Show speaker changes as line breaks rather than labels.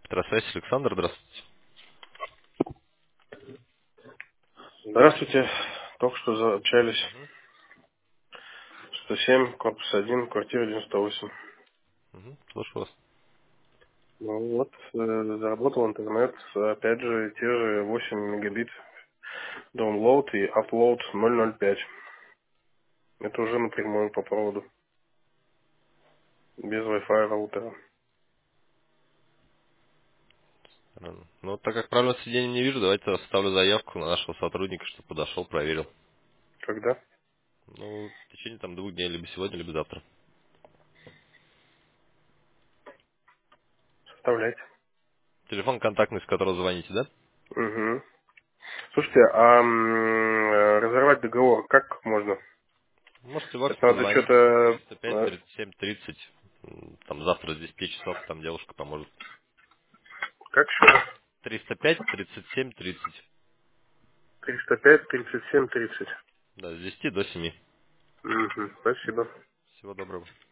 Петросвязь, Александр, здравствуйте.
Здравствуйте. Только что заобщались.
Мгм.
107, корпус 1, квартира 98.
Слушаю вас.
Ну вот, заработал интернет. Опять же, те же 8 мегабит download и upload 0,05. Это уже напрямую по проводу. Без Wi-Fi роутера.
Ну, так как правильного сведения не вижу, давайте оставлю заявку на нашего сотрудника, чтобы подошел, проверил.
Когда?
Ну, в течение там 2 дней, либо сегодня, либо завтра.
Составляйте.
Телефон контактный, с которого звоните, да?
Угу. Слушайте, а разорвать договор как можно?
Можете в WhatsApp
Это надо
позвонить
что-то...
305 37 30. Там завтра с 10 часов там девушка поможет.
Как еще?
305 37 30.
305, 37, 30.
Да, с 10 до 7.
Угу. Спасибо.
Всего доброго.